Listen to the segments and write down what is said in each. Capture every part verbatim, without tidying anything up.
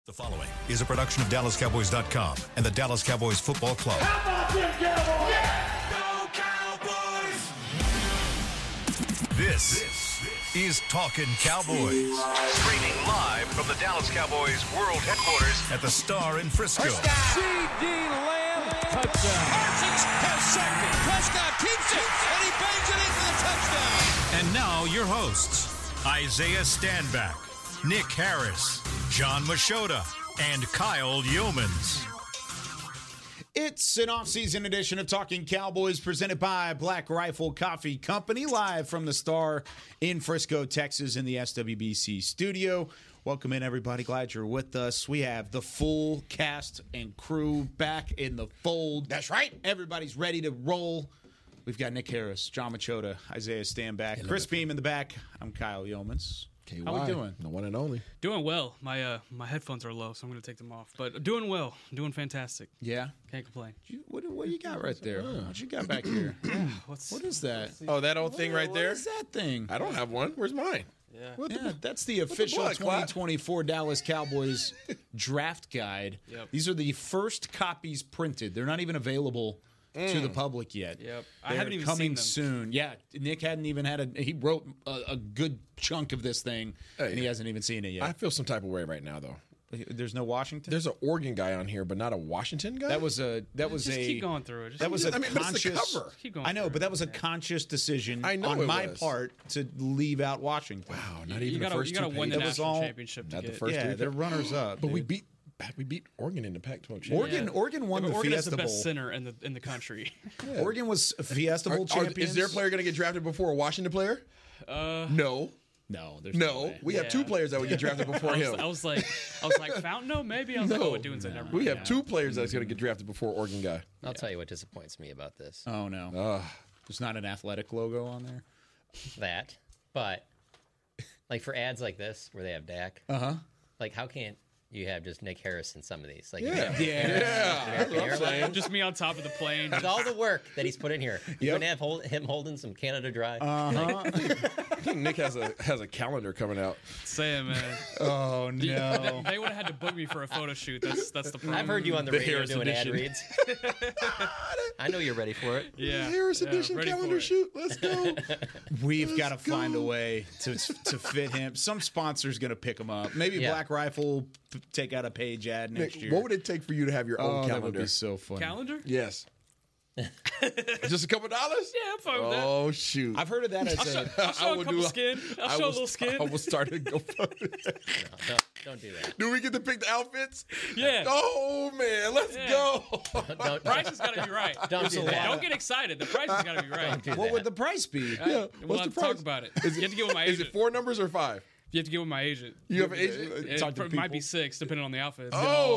The following is a production of Dallas Cowboys dot com and the Dallas Cowboys Football Club. How about them Cowboys? Yeah! Go Cowboys! This, this is Talkin' Cowboys. Streaming live from the Dallas Cowboys World Headquarters at the Star in Frisco. C D Lamb, touchdown. Parsons has sacked it. Prescott keeps it, and he bangs it in for the touchdown. And now your hosts, Isaiah Stanback, Nick Harris, John Machota, and Kyle Yeomans. It's an off-season edition of Talking Cowboys presented by Black Rifle Coffee Company, live from the Star in Frisco, Texas, in the S W B C studio. Welcome in, everybody. Glad you're with us. We have the full cast and crew back in the fold. That's right. Everybody's ready to roll. We've got Nick Harris, John Machota, Isaiah Stanback, Chris Beam in the back. I'm Kyle Yeomans. K Y, How we doing? The one and only. Doing well. My uh, my headphones are low, so I'm going to take them off. But doing well. Doing fantastic. Yeah? Can't complain. You, what, what do you got right there? What you got back here? What's What is that? Oh, that old thing right What there? is that thing? I don't have one. Where's mine? Yeah. What the- Yeah, that's the official blood, Clyde? twenty twenty-four Dallas Cowboys draft guide. Yep. These are the first copies printed. They're not even available to the public yet. Yep. I They're haven't even coming seen them. soon. Yeah, Nick hadn't even had a. He wrote a, a good chunk of this thing, Hey, and he hasn't even seen it yet. I feel some type of way right now, though. There's no Washington. There's an Oregon guy on here, but not a Washington guy. that was a. That was Just a. keep going through it. Just That was keep- a I mean, but it's the conscious. cover. Keep going I know, through but it. that was a conscious decision I know on it my was. part to leave out Washington. wow, not you even gotta, the first you gotta two win the pages. That was national all- championship to Not the get. first Yeah, three they're pages. runners up. But we dude. beat we beat Oregon in the Pac twelve Oregon. championship. Oregon won Yeah, the but Oregon is Fiesta the Bowl. best center in the in the country. Oregon was Fiesta Bowl Are- are- champions. Is their player going to get drafted before a Washington player? Uh, No, No, there's no. no. way. We have two Yeah. players that would get drafted before I was, him. I was like, I was like, Fountain? Maybe. I was like, No. oh, Dune's never mind. We have two players that's going to get drafted before Oregon guy. I'll tell you what disappoints me about this. Oh no, Ugh. there's not an athletic logo on there. That, but like for ads like this where they have Dak, Uh huh. like how can't you have just Nick Harris in some of these? Like, Yeah, you Yeah. yeah. American Airlines. Just me on top of the plane. With all the work that he's put in here, you Yep. wouldn't have hold, him holding some Canada Dry. Uh huh. I think Nick has a has a calendar coming out. Saying, man. Oh no. They would have had to book me for a photo shoot. That's that's the problem. I've heard you on the, The radio Harris doing edition. ad reads. I know you're ready for it. Yeah. Harris yeah, edition ready for calendar it. shoot. Let's go. We've got to find a way to to fit him. Some sponsor's gonna pick him up. Maybe Yeah. Black Rifle p- take out a page ad next Nick, year. what would it take for you to have your oh, own that would calendar? be so funny. Calendar? Yes. Just a couple dollars? Yeah, I'm fine with that. Oh shoot! I've heard of that as a. I'll show a couple skin. I'll I show a will- little skin. I will start a GoFundMe. No, don't, don't do that. Do we get to pick the outfits? Yeah. Oh man, let's Yeah. go. Don't, Price has got to be right. don't do that. Don't get excited. The price has got to be right. Do What that. would the price be? Yeah. We'll What's have the to talk price? about it. Is You have to get with my Is agent. it four numbers or five? You have to get with my agent. You have an agent? It, Talk to it might be people. six, depending on the outfits.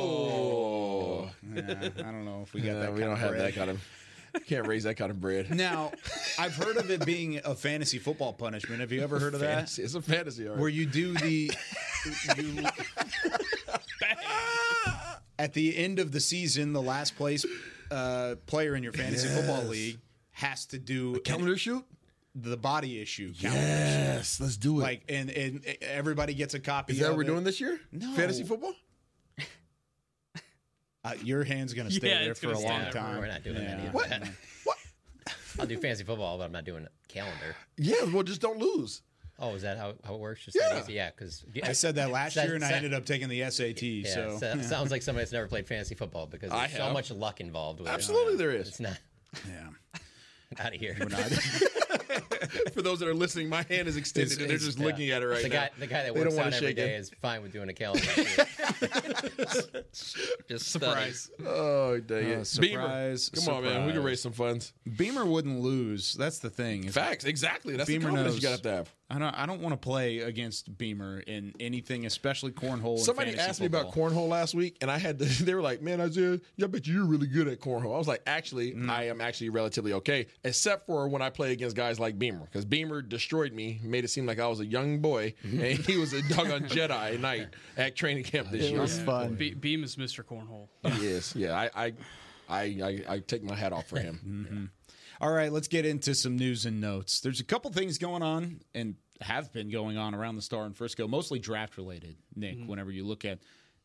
Oh. Nah, I don't know if we got Yeah, that. we kind don't of have bread. that kind of. Can't raise that kind of bread. Now, I've heard of it being a fantasy football punishment. Have you ever heard of that? Fantasy. It's a fantasy. All right. Where you do the you, at the end of the season, the last place uh, player in your fantasy football Yes. league has to do calendar shoot? the body issue. Calendar Yes, let's do shoot. it. Like and and everybody gets a copy. Is that of what we're it. doing this year? No. Fantasy football? Uh, your hand's gonna stay Yeah, there it's for gonna a stay long there. time. We're not doing Yeah. any of What? that. What? I'll do fantasy football, but I'm not doing a calendar. Yeah, well, just don't lose. Oh, is that how, how it works? Just Yeah. that easy? Yeah, because I said that last That- year, and I that- ended up taking the S A T. Yeah, so so- sounds like somebody that's never played fantasy football because I there's so have. much luck involved with Absolutely, it. there is. It's not yeah. out of here. For those that are listening, my hand is extended, It's- and they're it's- just looking at it right the now. guy, the guy that They don't works wanna out every shake day it. is fine with doing a calendar. Just Surprise. Oh, dang it. Oh, Beamer. surprise, Come on, man. We can surprise. raise some funds. Beamer wouldn't lose. That's the thing. If- Facts. Exactly. That's Beamer the confidence knows. you got to have. I don't. I don't want to play against Beamer in anything, especially cornhole. and Somebody fantasy asked me football. about cornhole last week, and I had to, they were like, man, Isaiah, yeah, I bet you're really good at cornhole. I was like, actually, Mm. I am actually relatively okay, except for when I play against guys like Beamer, because Beamer destroyed me, made it seem like I was a young boy, and he was a doggone Jedi Knight at training camp this year. fun. Be- Beam is Mister Cornhole. He is. Yeah, I, I, I, I, I take my hat off for him. Mm-hmm. All right, let's get into some news and notes. There's a couple things going on and have been going on around the Star in Frisco, mostly draft related, Nick, Mm-hmm. whenever you look at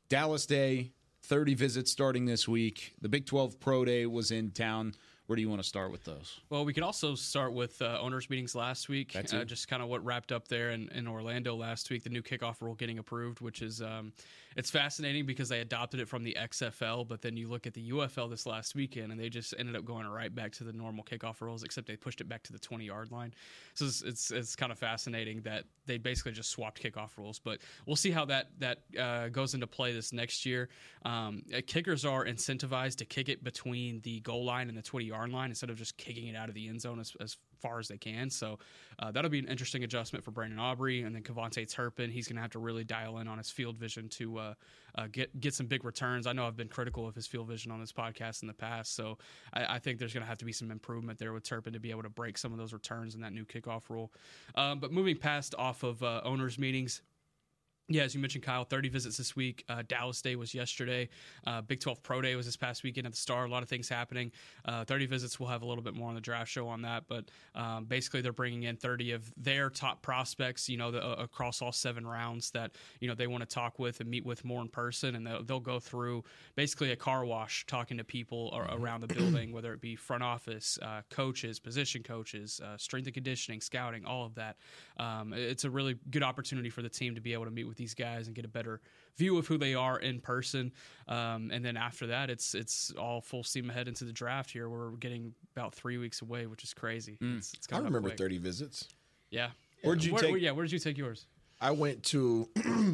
Dallas Day, thirty visits starting this week. The Big twelve Pro Day was in town. Where do you want to start with those? Well, we could also start with uh, owners' meetings last week. That's uh, it. just kind of what wrapped up there in, in Orlando last week, the new kickoff rule getting approved, which is um, it's fascinating because they adopted it from the X F L, but then you look at the U F L this last weekend, and they just ended up going right back to the normal kickoff rules, except they pushed it back to the twenty-yard line. So it's it's, it's kind of fascinating that they basically just swapped kickoff rules. But we'll see how that that uh, goes into play this next year. Um, uh, kickers are incentivized to kick it between the goal line and the twenty-yard line instead of just kicking it out of the end zone as, as far as they can. So uh, that'll be an interesting adjustment for Brandon Aubrey. And then Kevontae Turpin, he's going to have to really dial in on his field vision to uh, uh, get get some big returns. I know I've been critical of his field vision on this podcast in the past, so I, I think there's going to have to be some improvement there with Turpin to be able to break some of those returns in that new kickoff rule. Um, but moving past off of uh, owners' meetings, yeah, as you mentioned, Kyle, thirty visits this week. Uh, Dallas Day was yesterday. Uh, Big twelve Pro Day was this past weekend at the Star. A lot of things happening. Uh, thirty visits, we'll have a little bit more on the draft show on that. But um, basically, they're bringing in thirty of their top prospects, you know, the, uh, across all seven rounds that, you know, they want to talk with and meet with more in person. And they'll, they'll go through basically a car wash talking to people ar- around the building, whether it be front office, uh, coaches, position coaches, uh, strength and conditioning, scouting, all of that. Um, it's a really good opportunity for the team to be able to meet with these guys and get a better view of who they are in person. Um, and then after that, it's it's all full steam ahead into the draft here. We're getting about three weeks away, which is crazy. Mm. It's, it's I remember quick. thirty visits. Yeah. Where'd you where, take? Where, yeah, where did you take yours? I went to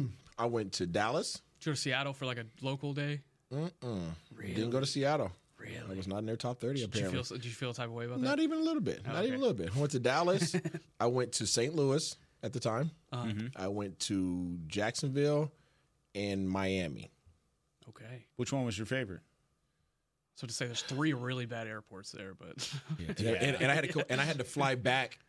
I went to Dallas. Did you go to Seattle for like a local day? Mm-mm. Really? Didn't go to Seattle. Really? I was not in their top thirty, Did apparently. you feel, did you feel a type of way about that? Not even a little bit. Oh, not okay. even a little bit. I went to Dallas. I went to Saint Louis at the time. Uh, Mm-hmm. I went to Jacksonville and Miami. Okay. Which one was your favorite? So to say there's three really bad airports there, but And, and, and I had to go, and I had to fly back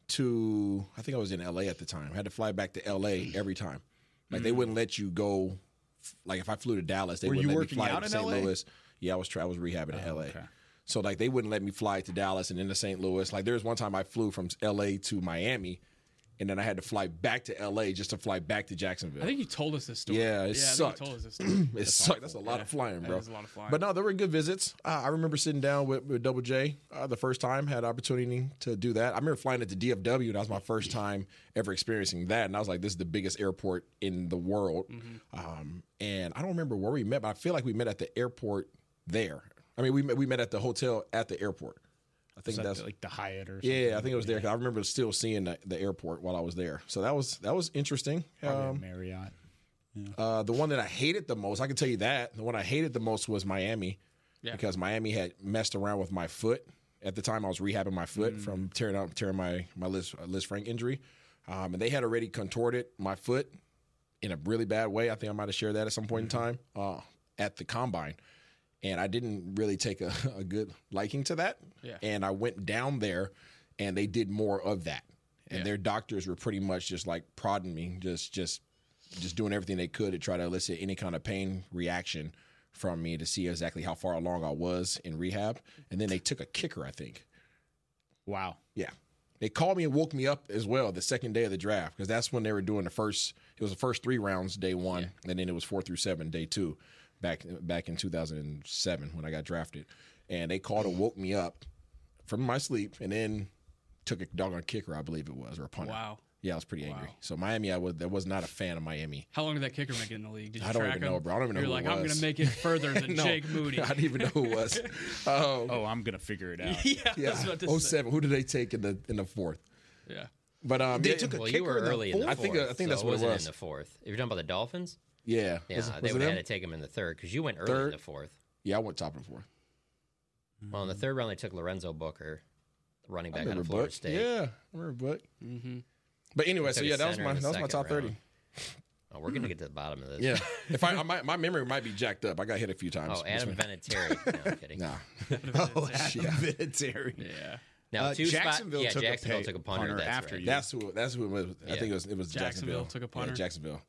to I think I was in L A at the time. I had to fly back to L A every time. Like mm. they wouldn't let you go. Like if I flew to Dallas, they Were wouldn't you let me working fly out to in Saint L A? Louis. Yeah, I was tra- I was rehabbing in Oh, L A. okay. So like they wouldn't let me fly to Dallas and then to Saint Louis. Like there was one time I flew from L A to Miami, and then I had to fly back to L A just to fly back to Jacksonville. I think you told us this story. Yeah, it yeah, sucked. I think you told us this story. it sucked. That's a lot Yeah, of flying, that bro. is a lot of flying. But no, there were good visits. Uh, I remember sitting down with, with Double J uh, the first time. Had opportunity to do that. I remember flying at the D F W. That was my first time ever experiencing that, and I was like, "This is the biggest airport in the world." Mm-hmm. Um, and I don't remember where we met, but I feel like we met at the airport there. I mean, we met, we met at the hotel at the airport. I think Was that that's the- like the Hyatt or something? yeah. I think it was there. 'Cause I remember still seeing the, the airport while I was there. So that was that was interesting. Probably Um, a Marriott. uh, the one that I hated the most, I can tell you that. The one I hated the most was Miami Yeah. because Miami had messed around with my foot. At the time, I was rehabbing my foot from tearing out tearing my my Liz, uh, Liz Frank injury, um, and they had already contorted my foot in a really bad way. I think I might have shared that at some point in time uh, at the combine, and I didn't really take a, a good liking to that. Yeah. And I went down there, and they did more of that, and Yeah. their doctors were pretty much just like prodding me, just just just doing everything they could to try to elicit any kind of pain reaction from me to see exactly how far along I was in rehab. And then they took a kicker, I think. Wow. Yeah. They called me and woke me up as well the second day of the draft because that's when they were doing the first – it was the first three rounds day one, and then it was four through seven day two back back in two thousand seven when I got drafted. And they called and woke me up from my sleep and then took a doggone kicker, I believe it was, or a punter. Wow. Yeah, I was pretty angry. Wow. So Miami, I was, I was not a fan of Miami. How long did that kicker make it in the league? Did you I don't track even him? know, bro. I don't even know You're who like, it I'm was. going to make it further than No, Jake Moody. I didn't even know who it was. Um, Oh, I'm gonna figure it out. yeah, I yeah, was about to oh say. seven. Who did they take in the in the fourth? Yeah. But um, They yeah, took a Well, kicker you were in the early in the I fourth. think- I think so that's what it wasn't was. in the fourth. If you're talking about the Dolphins, yeah, yeah, Was- they was it would have them? had to take him in the third because you went early Third? in the fourth. Yeah, I went top and fourth. Well, in the third round, they took Lorenzo Booker, the running I back out remember of Florida Buck. State. Yeah, I remember Buck. Mm-hmm. But anyway, They so took a yeah, that was center my in the that was my second top thirty. round. Oh, we're going to get to the bottom of this. Yeah, if I, I might, my memory might be jacked up. I got hit a few times. Oh, Adam Vinatieri. No, I'm kidding. Nah, Oh, Adam Vinatieri. Yeah. Now, Uh, two spot- Jacksonville yeah, took a Jacksonville pay- took a punter. punter that's after right. you. that's who. That's who it was. I Yeah. think it was. It was Jacksonville Jacksonville. took a punter. Yeah, Jacksonville.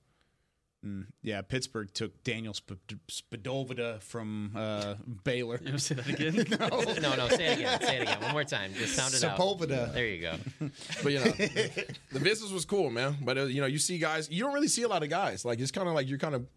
Yeah, Pittsburgh took Daniel Sp- Spadovita from uh, Baylor. You want to say that again? No, no, say it again. Say it again. One more time. Just sound it out. Sepulveda. There you go. But you know, the business was cool, man. But uh, you know, you see guys, you don't really see a lot of guys. Like it's kind of like you're kind of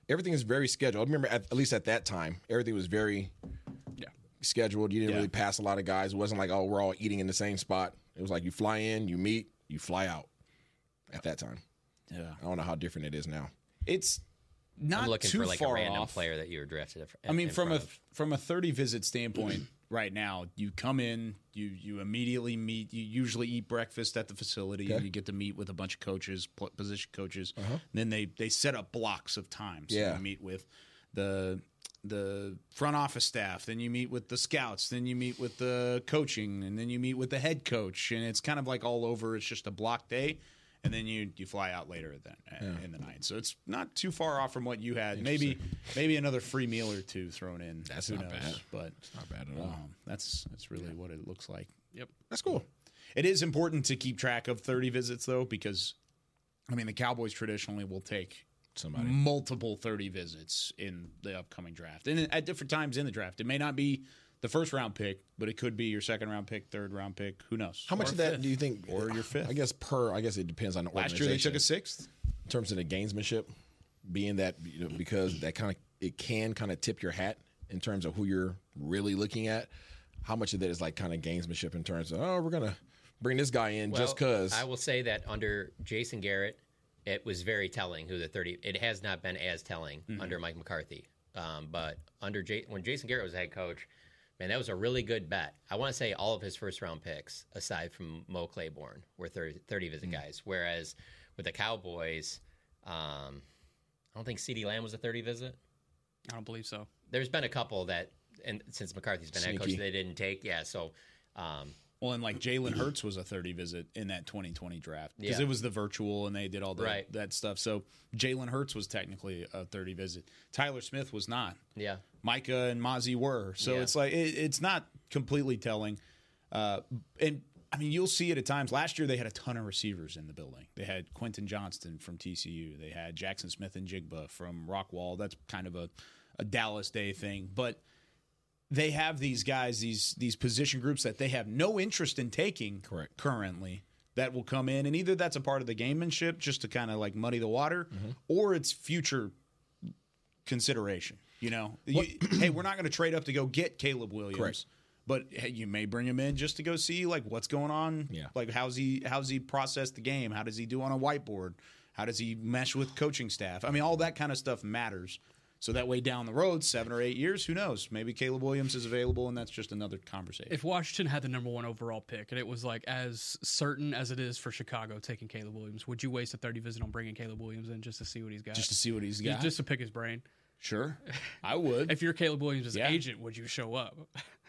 everything is very scheduled. I remember at, at least at that time, everything was very Yeah. scheduled. You didn't Yeah. really pass a lot of guys. It wasn't like, oh, we're all eating in the same spot. It was like you fly in, you meet, you fly out at that time. Yeah. I don't know how different it is now. It's not I'm looking too for like far a random off. player that you were drafted. At, I mean, in from a front of. from a thirty visit standpoint, right now, you come in, you you immediately meet. You usually eat breakfast at the facility, and Okay. you get to meet with a bunch of coaches, pl- position coaches. And then they they set up blocks of time. So Yeah. you meet with the the front office staff, then you meet with the scouts, then you meet with the coaching, and then you meet with the head coach, and it's kind of like all over. It's just a block day. And then you you fly out later then uh, in the night, so it's not too far off from what you had. Maybe maybe another free meal or two thrown in. That's Who not knows? bad. But It's not bad at all. um, that's that's really what it looks like. Yep. That's cool. It is important to keep track of thirty visits though, because I mean the Cowboys traditionally will take Somebody. multiple thirty visits in the upcoming draft, and at different times in the draft. It may not be the first round pick, but it could be your second round pick, third round pick. Who knows? How much of that do you think? Or your fifth. I guess per. I guess it depends on the Last organization. year they took a sixth. in terms of the gamesmanship, being that you know because that kind of it can kind of tip your hat in terms of who you're really looking at. How much of that is like kind of gamesmanship in terms of oh we're gonna bring this guy in Well, just because. I will say that under Jason Garrett, it was very telling who the thirty. It has not been as telling Mm-hmm. under Mike McCarthy, um, but under J, when Jason Garrett was head coach, man, that was a really good bet. I want to say all of his first round picks, aside from Mo Claiborne, were thirty, thirty visit guys. Whereas with the Cowboys, um, I don't think CeeDee Lamb was a thirty visit. I don't believe so. There's been a couple that, and since McCarthy's been head coach, Sneaky. they didn't take. Yeah, so. Um, Well, and like Jalen Hurts was a thirty visit in that twenty twenty draft because Yeah. it was the virtual and they did all the, Right. that stuff. So Jalen Hurts was technically a thirty visit. Tyler Smith was not. yeah. Micah and Mozzie were. So Yeah. it's like it, it's not completely telling. Uh, and I mean, you'll see it at times. Last year they had a ton of receivers in the building. They had Quentin Johnston from T C U. They had Jackson Smith and Jigba from Rockwall. That's kind of a, a Dallas Day thing, but. They have these guys, these these position groups that they have no interest in taking Correct. currently that will come in, and either that's a part of the gamemanship just to kind of like muddy the water, or it's future consideration. You know, You- hey, we're not going to trade up to go get Caleb Williams, Correct. but hey, you may bring him in just to go see like what's going on. Yeah. Like how's he how's he process the game? How does he do on a whiteboard? How does he mesh with coaching staff? I mean, all that kind of stuff matters. So that way down the road, seven or eight years, who knows? Maybe Caleb Williams is available, and that's just another conversation. If Washington had the number one overall pick and it was like as certain as it is for Chicago taking Caleb Williams, would you waste a thirty visit on bringing Caleb Williams in just to see what he's got? just to see what he's Just- got. just to pick his brain. Sure, I would. If you're Caleb Williams' Yeah. agent, would you show up?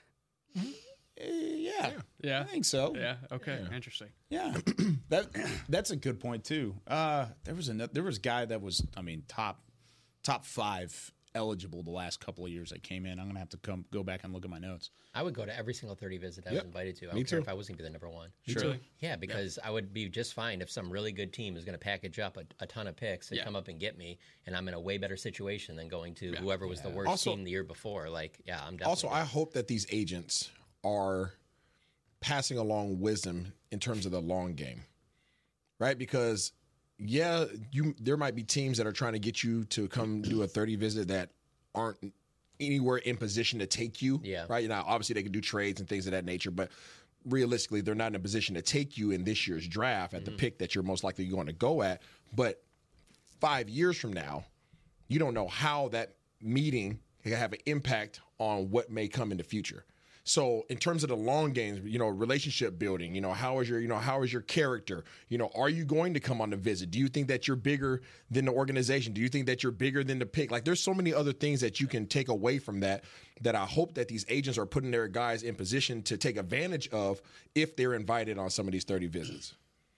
Eh, yeah, Yeah. I think so. Yeah. Okay. Interesting. Yeah, that that's a good point too. Uh, there was a there was a guy that was, I mean, top top five eligible the last couple of years that came in. I'm gonna have to come go back and look at my notes. I would go to every single thirty visit I Yep. was invited to. I Me don't care too. if I wasn't going to be the number one. Sure. Yeah, because I would be just fine if some really good team is going to package up a, a ton of picks and Yeah. come up and get me, and I'm in a way better situation than going to whoever was the worst Also- team the year before. Like, yeah, I'm definitely. Also, I hope that these agents are passing along wisdom in terms of the long game, right? Because yeah, you there might be teams that are trying to get you to come do a thirty visit that aren't anywhere in position to take you. Yeah. Right. Now, obviously, they can do trades and things of that nature, but realistically, they're not in a position to take you in this year's draft at the pick that you're most likely going to go at. But five years from now, you don't know how that meeting can have an impact on what may come in the future. So in terms of the long games, you know, relationship building, you know, how is your, you know, how is your character? You know, are you going to come on the visit? Do you think that you're bigger than the organization? Do you think that you're bigger than the pick? Like there's so many other things that you can take away from that, that I hope that these agents are putting their guys in position to take advantage of if they're invited on some of these thirty visits.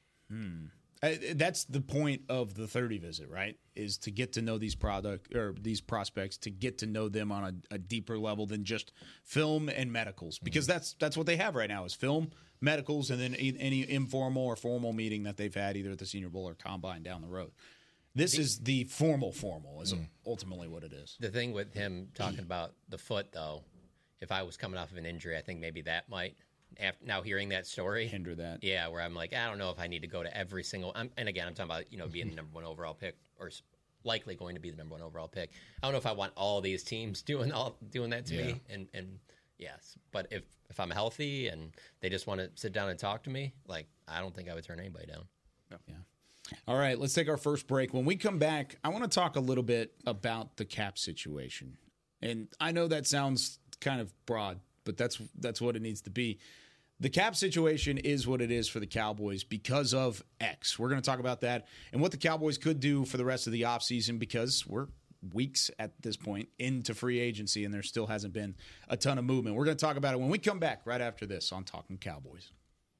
Uh, that's the point of the thirty visit, right? Is to get to know these product or these prospects, to get to know them on a, a deeper level than just film and medicals, because that's that's what they have right now is film, medicals, and then e- any informal or formal meeting that they've had either at the Senior Bowl or Combine down the road. This is the formal formal is ultimately what it is. The thing with him talking about the foot, though, if I was coming off of an injury, I think maybe that might. After, now hearing that story, Hinder that. yeah, where I'm like, I don't know if I need to go to every single. I'm, and again, I'm talking about you know being the number one overall pick or s- likely going to be the number one overall pick. I don't know if I want all these teams doing all doing that to Yeah. me. And and yes, but if if I'm healthy and they just want to sit down and talk to me, like I don't think I would turn anybody down. Yeah. All right, let's take our first break. When we come back, I want to talk a little bit about the cap situation. And I know that sounds kind of broad, but that's that's what it needs to be. The cap situation is what it is for the Cowboys because of X. We're going to talk about that and what the Cowboys could do for the rest of the offseason because we're weeks at this point into free agency and there still hasn't been a ton of movement. We're going to talk about it when we come back right after this on Talking Cowboys.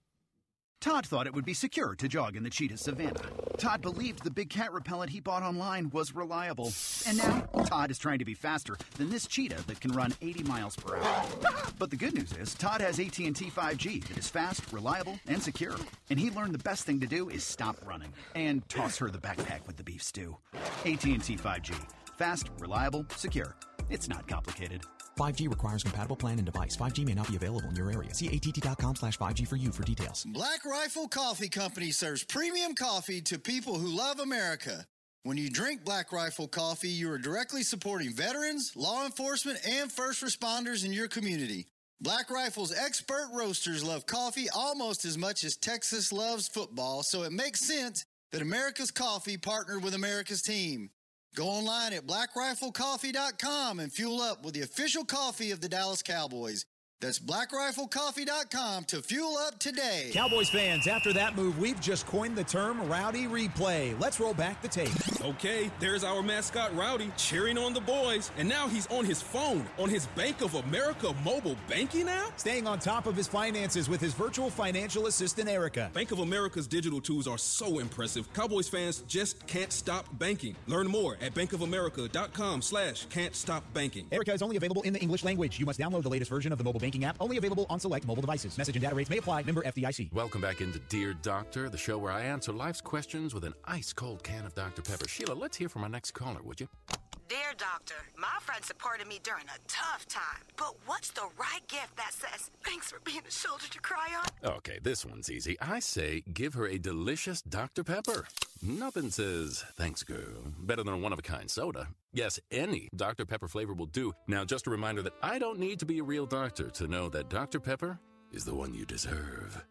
Todd thought it would be secure to jog in the cheetah savanna. Todd believed the big cat repellent he bought online was reliable. And now, Todd is trying to be faster than this cheetah that can run eighty miles per hour. But the good news is, Todd has A T and T five G that is fast, reliable, and secure. And he learned the best thing to do is stop running and toss her the backpack with the beef stew. A T and T five G. Fast, reliable, secure. It's not complicated. five G requires compatible plan and device. five G may not be available in your area. See A T T dot com slash five G for you for details. Black Rifle Coffee Company serves premium coffee to people who love America. When you drink Black Rifle Coffee, you are directly supporting veterans, law enforcement, and first responders in your community. Black Rifle's expert roasters love coffee almost as much as Texas loves football, so it makes sense that America's Coffee partnered with America's team. Go online at black rifle coffee dot com and fuel up with the official coffee of the Dallas Cowboys. That's black rifle coffee dot com to fuel up today. Cowboys fans, after that move, we've just coined the term Rowdy Replay. Let's roll back the tape. Okay, there's our mascot Rowdy cheering on the boys. And now he's on his phone, on his Bank of America mobile banking app? Staying on top of his finances with his virtual financial assistant, Erica. Bank of America's digital tools are so impressive. Cowboys fans just can't stop banking. Learn more at bankofamerica.com slash can't stop banking. Erica is only available in the English language. You must download the latest version of the mobile banking app, only available on select mobile devices. Message and data rates may apply. Member F D I C. Welcome back into Dear Doctor, the show where I answer life's questions with an ice-cold can of Doctor Pepper. Sheila, let's hear from our next caller, would you? Dear Doctor, my friend supported me during a tough time, but what's the right gift that says, thanks for being a shoulder to cry on? Okay, this one's easy. I say give her a delicious Doctor Pepper. Nothing says, thanks, girl, better than a one-of-a-kind soda. Yes, any Doctor Pepper flavor will do. Now, just a reminder that I don't need to be a real doctor to know that Doctor Pepper is the one you deserve.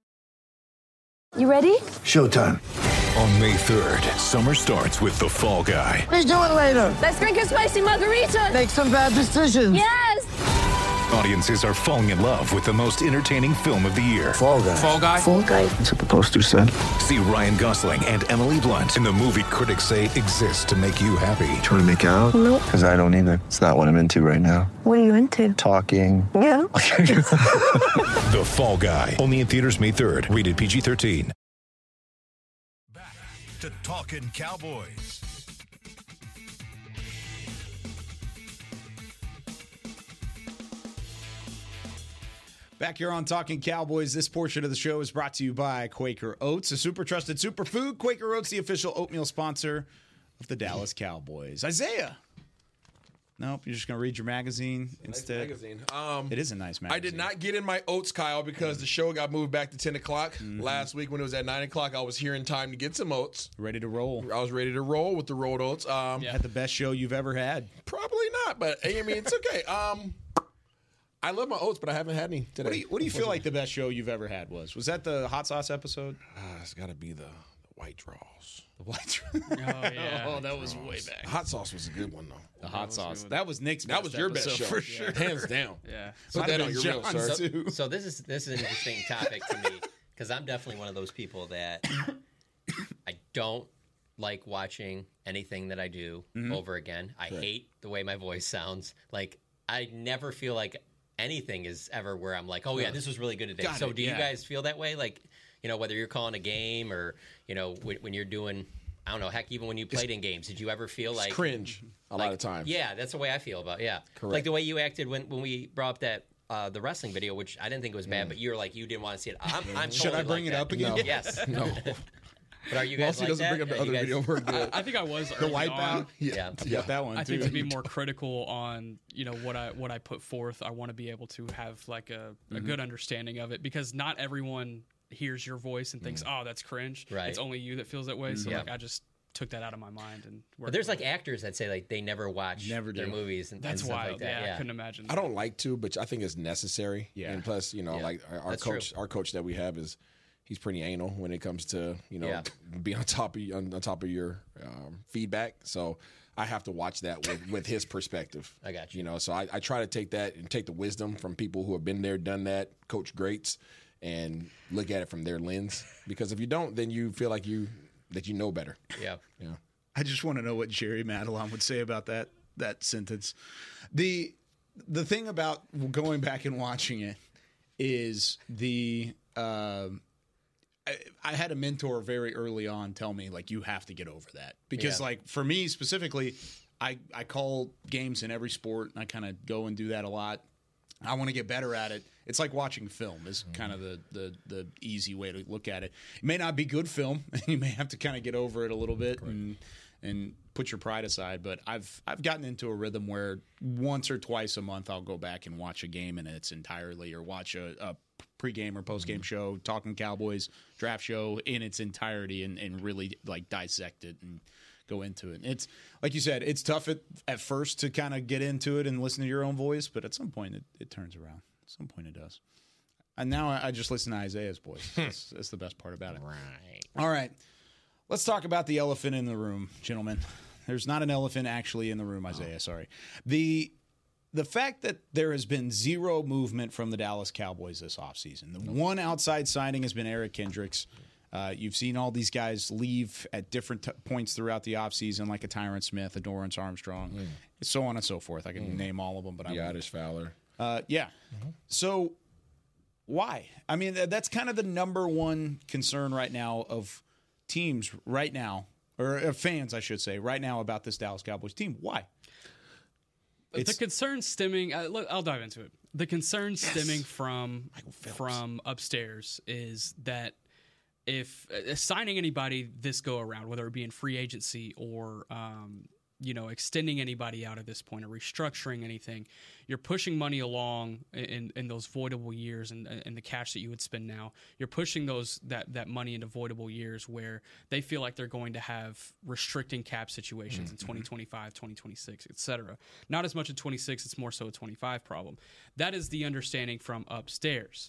You ready? Showtime. On May third, summer starts with The Fall Guy. Let's do it later. Let's drink a spicy margarita. Make some bad decisions. Yes. Audiences are falling in love with the most entertaining film of the year. Fall Guy. Fall Guy? Fall Guy. That's what the poster said. See Ryan Gosling and Emily Blunt in the movie critics say exists to make you happy. Trying to make it out? Nope. Because I don't either. It's not what I'm into right now. What are you into? Talking. Yeah. The Fall Guy. Only in theaters May third. Rated P G thirteen. Back to Talking Cowboys. Back here on Talking Cowboys, this portion of the show is brought to you by Quaker Oats, a super trusted superfood. Quaker Oats, the official oatmeal sponsor of the Dallas Cowboys. Isaiah. Nope, you're just going to read your magazine instead. Nice magazine. Um, it is a nice magazine. I did not get in my oats, Kyle, because the show got moved back to ten o'clock. Mm-hmm. Last week when it was at nine o'clock, I was here in time to get some oats. Ready to roll. I was ready to roll with the rolled oats. Um, yeah. Had the best show you've ever had. Probably not, but I mean, it's okay. Um, I love my oats, but I haven't had any today. What do you, what do you feel like the best show you've ever had was? Was that the hot sauce episode? Uh, it's got to be the, the white draws. The white draws. Oh, yeah. Oh, that was way back. Hot sauce was a good one, though. The hot sauce. That was Nick's best That was your best show. For sure. Yeah. Hands down. Yeah. Put that on your reel, sir. So, so this is this is an interesting topic to me because I'm definitely one of those people that I don't like watching anything that I do mm-hmm. over again. I right. hate the way my voice sounds. Like, I never feel like anything is ever where I'm like, oh, yeah, this was really good today. Got so it, do yeah. you guys feel that way? Like, you know, whether you're calling a game or, you know, when, when you're doing, I don't know, heck, even when you played it's, in games, did you ever feel like... cringe a like, lot of times. Yeah, that's the way I feel about it, yeah. Correct. Like the way you acted when, when we brought up that, uh, the wrestling video, which I didn't think was bad, mm. but you were like, you didn't want to see it. I'm, I'm Should totally I bring like it that. up again? No. Yes. No. But are you guys Well, like doesn't that? bring up the Are other guys... video we're good. I, I think I was the wipeout. Yeah, I got that one. I too. think to be more critical on you know what I what I put forth, I want to be able to have like a, a mm-hmm. good understanding of it because not everyone hears your voice and thinks, mm. oh, that's cringe. Right. It's only you that feels that way. So yeah. like I just took that out of my mind. And but there's like actors that say like they never watch never their do. movies and, That's and stuff wild. like that. Yeah, Yeah, I couldn't imagine. I don't like to, but I think it's necessary. Yeah. And plus, you know, Yeah. like our, our That's coach, true. our coach that we have is he's pretty anal when it comes to you know Yeah. being on top of on, on top of your um, feedback. So I have to watch that with, with his perspective. I got you. You know, so I, I try to take that and take the wisdom from people who have been there, done that, coach greats, and look at it from their lens. Because if you don't, then you feel like you that you know better. Yeah. Yeah. I just want to know what Jerry Madelon would say about that that sentence. The the thing about going back and watching it is the uh, I, I had a mentor very early on tell me like you have to get over that because Yeah. like for me specifically, I I call games in every sport and I kind of go and do that a lot. I want to get better at it. It's like watching film is kind of the, the the easy way to look at it. It may not be good film. You may have to kind of get over it a little bit and and put your pride aside. But I've I've gotten into a rhythm where once or twice a month I'll go back and watch a game in its entirely or watch a, a pregame or postgame show, Talking Cowboys draft show in its entirety and, and really like dissect it and go into it. It's like you said, it's tough at, at first to kind of get into it and listen to your own voice, but at some point it, it turns around. At some point it does. And now I, I just listen to Isaiah's voice. That's, that's the best part about it. Right. All right. Let's talk about the elephant in the room, gentlemen. There's not an elephant actually in the room, Isaiah. Sorry. The the fact that there has been zero movement from the Dallas Cowboys this offseason. The one outside signing has been Eric Kendricks. Uh, you've seen all these guys leave at different t- points throughout the offseason, like a Tyron Smith, a Dorrance Armstrong, mm. so on and so forth. I can mm. name all of them, but I Yadish Fowler. Uh, yeah. Mm-hmm. So why? I mean, that's kind of the number one concern right now of teams right now, or uh, fans, I should say, right now about this Dallas Cowboys team. Why? It's, the concern stemming. Uh, look, I'll dive into it. The concern yes. stemming from from upstairs is that if uh, signing anybody this go around, whether it be in free agency or um, you know extending anybody out at this point or restructuring anything, you're pushing money along in, in those voidable years and, and the cash that you would spend now. You're pushing those that, that money into voidable years where they feel like they're going to have restricting cap situations mm-hmm. in twenty twenty-five, twenty twenty-six, et cetera. Not as much in twenty-six, it's more so a twenty-five problem. That is the understanding from upstairs.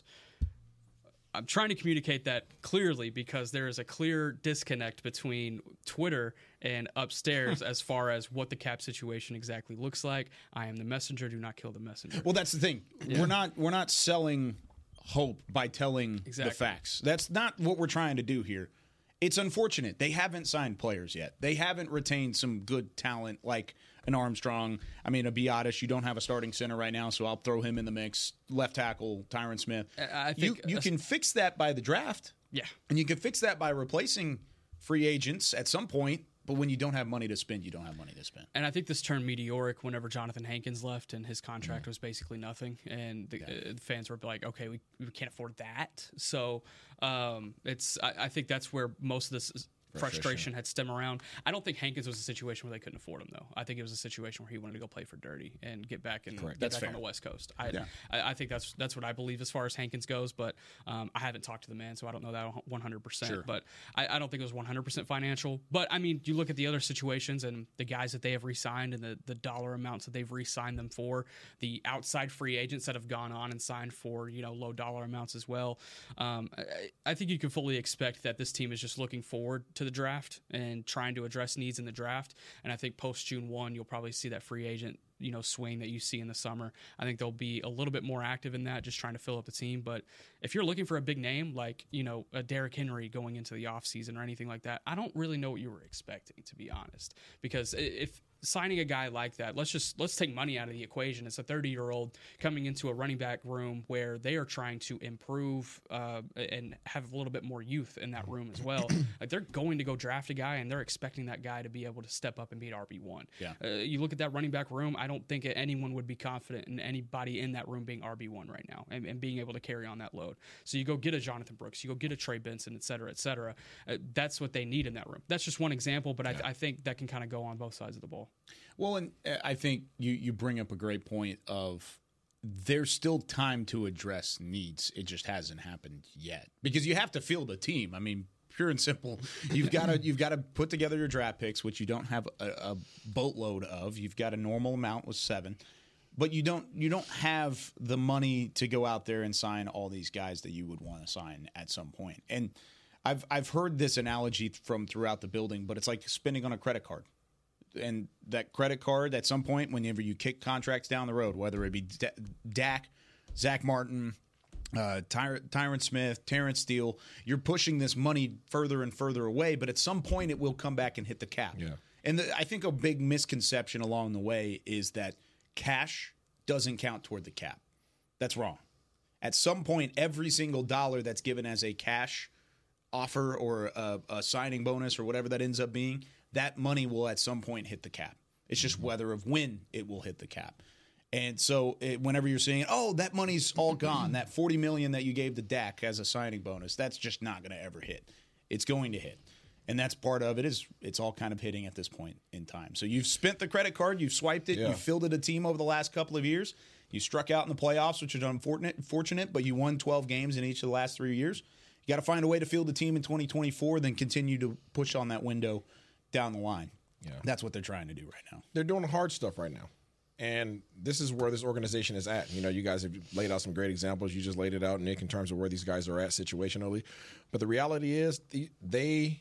I'm trying to communicate that clearly because there is a clear disconnect between Twitter and upstairs as far as what the cap situation exactly looks like. I am the messenger. Do not kill the messenger. Well, that's the thing. Yeah. We're not we're not selling hope by telling exactly. the facts. That's not what we're trying to do here. It's unfortunate. They haven't signed players yet. They haven't retained some good talent like an Armstrong. I mean, a Biotis. You don't have a starting center right now, so I'll throw him in the mix. Left tackle, Tyron Smith. I think you you can fix that by the draft. Yeah. And you can fix that by replacing free agents at some point. But when you don't have money to spend, you don't have money to spend. And I think this turned meteoric whenever Jonathan Hankins left and his contract mm-hmm. was basically nothing. And the, yeah. uh, the fans were like, okay, we, we can't afford that. So um, it's I, I think that's where most of this is, frustration had stemmed around. I don't think Hankins was a situation where they couldn't afford him, though. I think it was a situation where he wanted to go play for dirty and get back and Correct. get That's back fair. on the West Coast. I, yeah. I, I think that's that's what I believe as far as Hankins goes, but um, I haven't talked to the man, so I don't know that one hundred percent. Sure. But I, I don't think it was one hundred percent financial. But, I mean, you look at the other situations and the guys that they have re-signed and the, the dollar amounts that they've re-signed them for, the outside free agents that have gone on and signed for, you know, low dollar amounts as well. Um, I, I think you can fully expect that this team is just looking forward to the draft and and trying to address needs in the draft. And I think post June first, you'll probably see that free agent, you know, swing that you see in the summer. I think they'll be a little bit more active in that, just trying to fill up the team. But if you're looking for a big name, like, you know, a Derrick Henry going into the offseason or anything like that, I don't really know what you were expecting, to be honest. Because if signing a guy like that, let's just let's take money out of the equation. It's a thirty-year-old coming into a running back room where they are trying to improve uh, and have a little bit more youth in that room as well. Like, they're going to go draft a guy, and they're expecting that guy to be able to step up and be an R B one. Yeah. Uh, you look at that running back room, I don't think anyone would be confident in anybody in that room being R B one right now and, and being able to carry on that load. So you go get a Jonathan Brooks, you go get a Trey Benson, et cetera, et cetera. Uh, that's what they need in that room. That's just one example, but yeah. I, I think that can kind of go on both sides of the ball. Well, and I think you, you bring up a great point of there's still time to address needs. It just hasn't happened yet because you have to field a team. I mean, pure and simple. You've got to you've got to put together your draft picks, which you don't have a, a boatload of. You've got a normal amount with seven, but you don't you don't have the money to go out there and sign all these guys that you would want to sign at some point. And I've I've heard this analogy from throughout the building, but it's like spending on a credit card. And that credit card, at some point, whenever you kick contracts down the road, whether it be D- Dak, Zach Martin, uh, Ty- Tyron Smith, Terrence Steele, you're pushing this money further and further away, but at some point it will come back and hit the cap. Yeah. And the, I think a big misconception along the way is that cash doesn't count toward the cap. That's wrong. At some point, every single dollar that's given as a cash offer or a, a signing bonus or whatever that ends up being, that money will at some point hit the cap. It's just whether of when it will hit the cap. And so it, whenever you're saying, oh, that money's all gone, that forty million dollars that you gave to Dak as a signing bonus, that's just not going to ever hit. It's going to hit. And that's part of it is it's all kind of hitting at this point in time. So you've spent the credit card, you've swiped it, Yeah. you've fielded a team over the last couple of years. You struck out in the playoffs, which is unfortunate, fortunate, but you won twelve games in each of the last three years. You got to find a way to field the team in twenty twenty-four, then continue to push on that window down the line. Yeah. That's what they're trying to do right now. They're doing the hard stuff right now. And this is where this organization is at. You know, you guys have laid out some great examples. You just laid it out, Nick, in terms of where these guys are at situationally. But the reality is they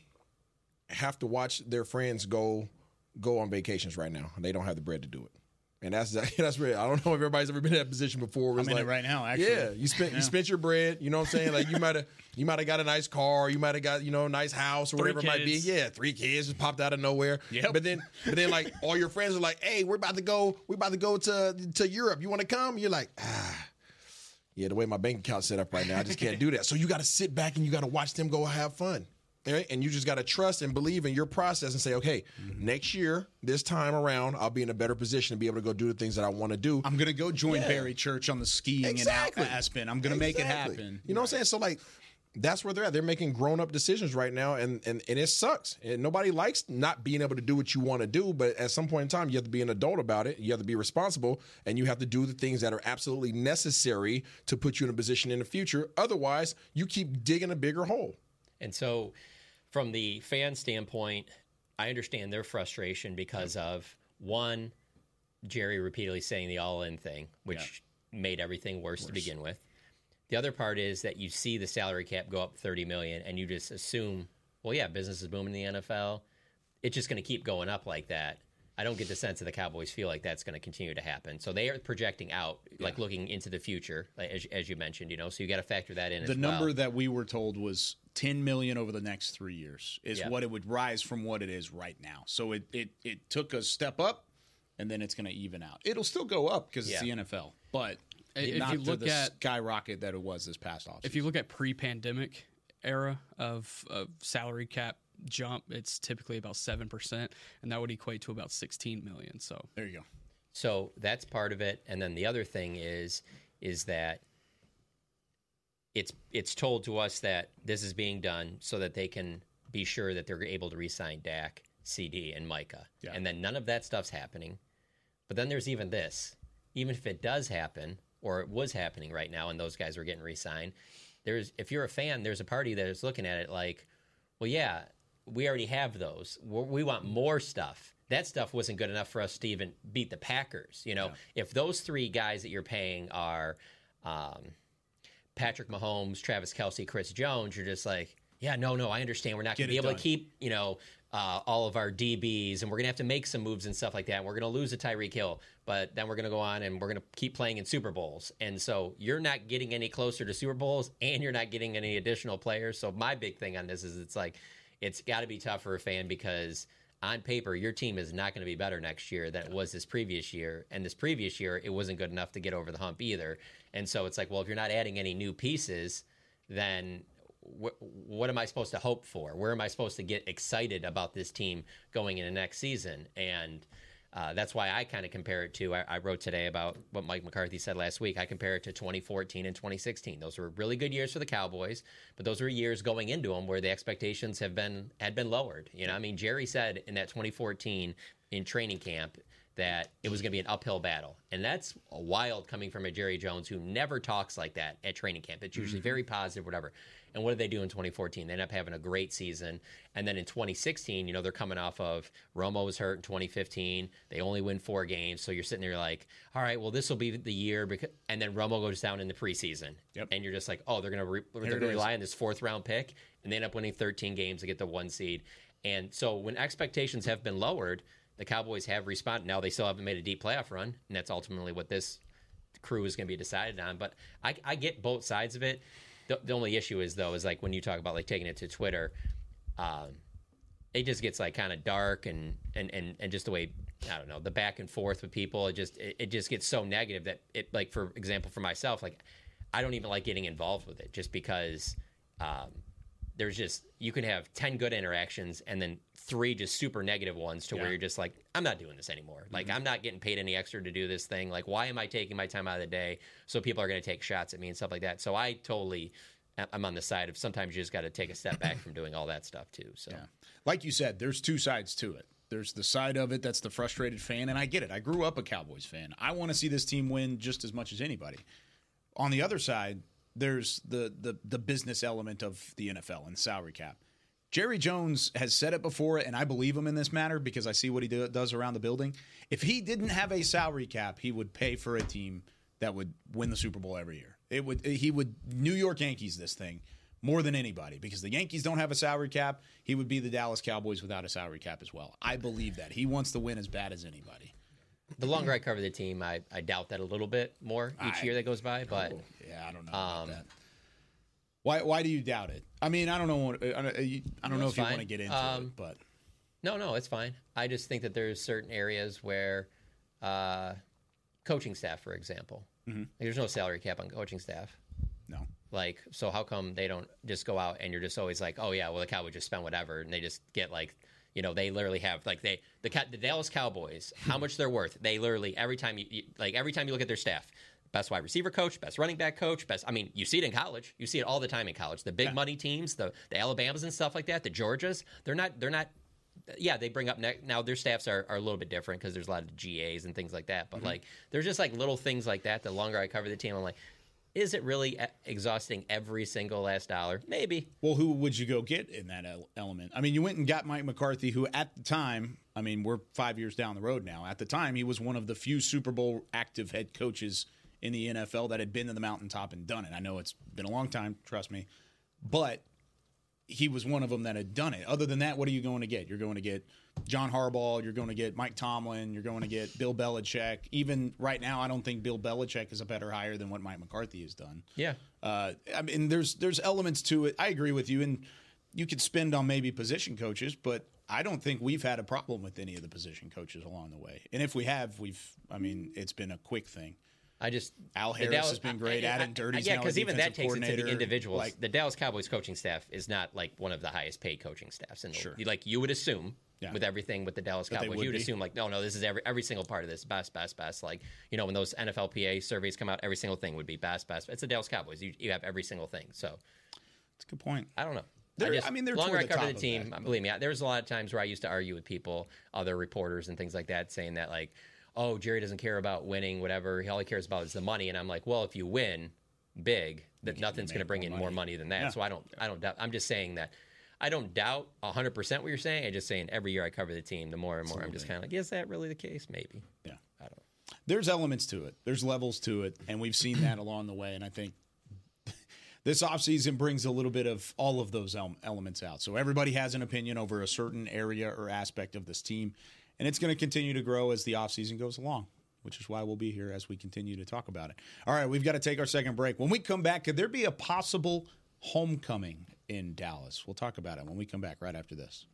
have to watch their friends go go on vacations right now. And they don't have the bread to do it. And that's that's really, I don't know if everybody's ever been in that position before. I'm it's in like, it right now, actually. Yeah, you spent Yeah. you spent your bread. You know what I'm saying? Like you might have you might have got a nice car. You might have got you know a nice house or Three whatever it might be. kids. Yeah, three kids just popped out of nowhere. Yep. But then but then like all your friends are like, hey, we're about to go. We're about to go to to Europe. You want to come? You're like, ah. Yeah, the way my bank account's set up right now, I just can't do that. So you got to sit back and you got to watch them go have fun. Right? And you just got to trust and believe in your process and say, okay, mm-hmm. next year, this time around, I'll be in a better position to be able to go do the things that I want to do. I'm going to go join Yeah. Barry Church on the skiing Exactly. in Aspen. I'm going to make it Exactly. happen. You know what I'm saying? So, like, that's where they're at. They're making grown-up decisions right now, and, and, and it sucks. And nobody likes not being able to do what you want to do, but at some point in time, you have to be an adult about it. You have to be responsible, and you have to do the things that are absolutely necessary to put you in a position in the future. Otherwise, you keep digging a bigger hole. And so from the fan standpoint, I understand their frustration because of, one, Jerry repeatedly saying the all-in thing, which yeah. made everything worse, worse to begin with. The other part is that you see the salary cap go up thirty million dollars and you just assume, well, yeah, business is booming in the N F L. It's just going to keep going up like that. I don't get the sense that the Cowboys feel like that's going to continue to happen. So they are projecting out, yeah. like looking into the future, like, as, as you mentioned, you know, so you got to factor that in the as well. number that we were told was ten million over the next three years is yeah. what it would rise from what it is right now. So it, it, it took a step up, and then it's going to even out. It'll still go up because yeah. it's the N F L, but if not you look to the at skyrocket that it was this past offseason. If you look at pre-pandemic era of, of salary cap jump, it's typically about seven percent, and that would equate to about sixteen million. So there you go. So that's part of it. And then the other thing is, is that it's, it's told to us that this is being done so that they can be sure that they're able to re-sign Dak, C D, and Micah. Yeah. And then none of that stuff's happening. But then there's even this. Even if it does happen, or it was happening right now and those guys are getting re-signed, there's, if you're a fan, there's a party that is looking at it like, well, yeah, we already have those. We're, we want more stuff. That stuff wasn't good enough for us to even beat the Packers. You know, yeah. if those three guys that you're paying are um, Patrick Mahomes, Travis Kelce, Chris Jones, you're just like, yeah, no, no, I understand. We're not going to be able done. to keep, you know, uh, all of our D Bs, and we're going to have to make some moves and stuff like that. We're going to lose a Tyreek Hill, but then we're going to go on and we're going to keep playing in Super Bowls. And so you're not getting any closer to Super Bowls, and you're not getting any additional players. So my big thing on this is it's like, it's got to be tough for a fan because on paper, your team is not going to be better next year than it was this previous year. And this previous year, it wasn't good enough to get over the hump either. And so it's like, well, if you're not adding any new pieces, then wh- what am I supposed to hope for? Where am I supposed to get excited about this team going into next season? And uh, that's why I kind of compare it to, I, I wrote today about what Mike McCarthy said last week. I compare it to twenty fourteen and twenty sixteen. Those were really good years for the Cowboys, but those were years going into them where the expectations have been had been lowered. You know, I mean, Jerry said in that twenty fourteen in training camp that it was going to be an uphill battle. And that's wild coming from a Jerry Jones who never talks like that at training camp. It's usually very positive, whatever. And what did they do in twenty fourteen? They ended up having a great season. And then in twenty sixteen, you know, they're coming off of Romo was hurt in twenty fifteen. They only win four games. So you're sitting there like, all right, well, this will be the year. Because, and then Romo goes down in the preseason. Yep. And you're just like, oh, they're going to re- they're going to rely on this fourth round pick. And they end up winning thirteen games to get the one seed. And so when expectations have been lowered, the Cowboys have responded. Now they still haven't made a deep playoff run. And that's ultimately what this crew is going to be decided on. But I, I get both sides of it. The, the only issue is, though, is like when you talk about like taking it to Twitter, um, it just gets like kind of dark and, and, and, and just the way, I don't know, the back and forth with people, it just it, it just gets so negative that it, like, for example, for myself, like I don't even like getting involved with it just because um, there's just, you can have ten good interactions and then three just super negative ones to yeah. where you're just like, I'm not doing this anymore. Mm-hmm. Like, I'm not getting paid any extra to do this thing. Like, why am I taking my time out of the day so people are going to take shots at me and stuff like that? So I totally, I'm on the side of sometimes you just got to take a step back from doing all that stuff too. So, yeah. Like you said, there's two sides to it. There's the side of it that's the frustrated fan, and I get it. I grew up a Cowboys fan. I want to see this team win just as much as anybody. On the other side, there's the the the business element of the N F L and salary cap. Jerry Jones has said it before, and I believe him in this matter because I see what he do, does around the building. If he didn't have a salary cap, he would pay for a team that would win the Super Bowl every year. It would he would New York Yankees this thing more than anybody because the Yankees don't have a salary cap. He would be the Dallas Cowboys without a salary cap as well. I believe that. He wants to win as bad as anybody. The longer I cover the team, I, I doubt that a little bit more each I, year that goes by. But oh, yeah, I don't know about um, that. Why why do you doubt it? I mean, I don't know. I don't, I don't know if fine. you want to get into um, it, but no, no, it's fine. I just think that there's certain areas where uh, coaching staff, for example, mm-hmm. there's no salary cap on coaching staff. No. Like, so how come they don't just go out and you're just always like, oh yeah, well the Cowboys just spend whatever, and they just get like, you know, they literally have like they the the Dallas Cowboys, how much they're worth. They literally every time you, you like every time you look at their staff. Best wide receiver coach, best running back coach, best. I mean, you see it in college. You see it all the time in college. The big yeah. money teams, the the Alabamas and stuff like that, the Georgias, they're not. They're not. Yeah, they bring up ne- now. Their staffs are, are a little bit different because there's a lot of G As and things like that. But mm-hmm. like, there's just like little things like that. The longer I cover the team, I'm like, is it really exhausting every single last dollar? Maybe. Well, who would you go get in that element? I mean, you went and got Mike McCarthy, who at the time, I mean, we're five years down the road now. At the time, he was one of the few Super Bowl active head coaches in the N F L that had been to the mountaintop and done it. I know it's been a long time, trust me, but he was one of them that had done it. Other than that, what are you going to get? You're going to get John Harbaugh, you're going to get Mike Tomlin, you're going to get Bill Belichick. Even right now, I don't think Bill Belichick is a better hire than what Mike McCarthy has done. Yeah. Uh, I mean, there's there's elements to it. I agree with you, and you could spend on maybe position coaches, but I don't think we've had a problem with any of the position coaches along the way. And if we have, we've, I mean, it's been a quick thing. I just Al Harris Dallas, has been great. Adam Dirty's yeah, because even that takes it to the individuals. Like, the Dallas Cowboys coaching staff is not like one of the highest paid coaching staffs in the sure. Like you would assume yeah. with everything with the Dallas But Cowboys, would you would be. assume like no, no, this is every every single part of this best, best, best. Like you know when those N F L P A surveys come out, every single thing would be best, best. It's the Dallas Cowboys. You you have every single thing. So that's a good point. I don't know. They're, I, just, I mean, they're longer I the cover top the team. That, believe me, I, there was a lot of times where I used to argue with people, other reporters and things like that, saying that like. Oh, Jerry doesn't care about winning, whatever. All he cares about is the money. And I'm like, well, if you win big, that nothing's going to bring in money. more money than that. Yeah. So I don't, I don't doubt. I'm just saying that I don't doubt one hundred percent what you're saying. I'm just saying every year I cover the team, the more and more Absolutely. I'm just kind of like, is that really the case? Maybe. Yeah. I don't know. There's elements to it. There's levels to it. And we've seen that along the way. And I think this offseason brings a little bit of all of those elements out. So everybody has an opinion over a certain area or aspect of this team. And it's going to continue to grow as the offseason goes along, which is why we'll be here as we continue to talk about it. All right, we've got to take our second break. When we come back, could there be a possible homecoming in Dallas? We'll talk about it when we come back right after this.